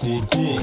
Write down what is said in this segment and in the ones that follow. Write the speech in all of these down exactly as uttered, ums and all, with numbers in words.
Курков.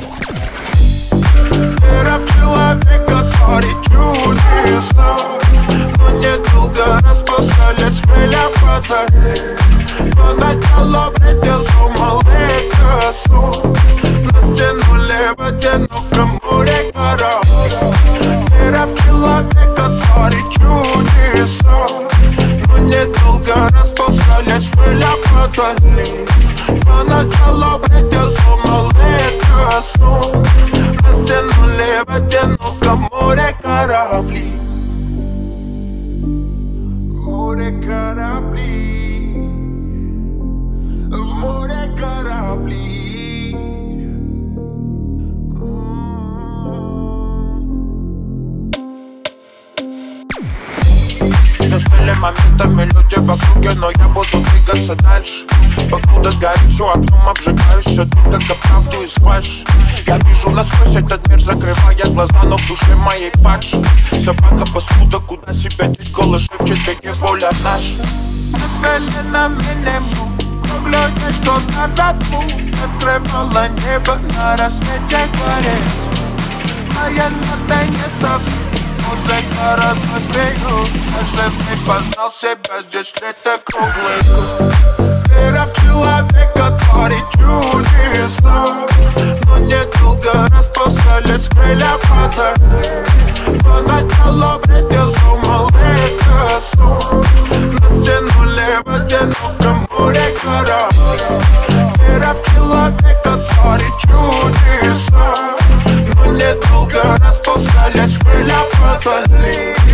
Вера в человека творит чудеса, но недолго распускались крылья падали. Поначалу предел думал и сон, нас тянули в одиноком море корабли. Вера в человека творит чудеса, но недолго распускались крылья падали. Поначалу предел думал и сон, нас тянули в одиноком море корабли. В море корабли, в море корабли. Застыли моментами люди в округе, но я буду двигаться дальше. Покуда горит все огнем, обжигающее тут, как правду и фальшь. Я вижу насквозь этот мир, закрывая глаза, но в душе моей падшей собака паскуда, куда себя деть, голос шепчет, беги, воля наша. Мы свели на минимум, круглое что-то на ветру открывала небо на рассвете гори. А я на не забыл, музыка размыслила, даже не познал себя, здесь лето круглый год. Вера в человека творит чудеса, но недолго распускались крылья падали. Поначалу предел думал это сон, нас тянули в одиноком море корабли. Вера в человека творит чудеса, но недолго распускались крылья падали.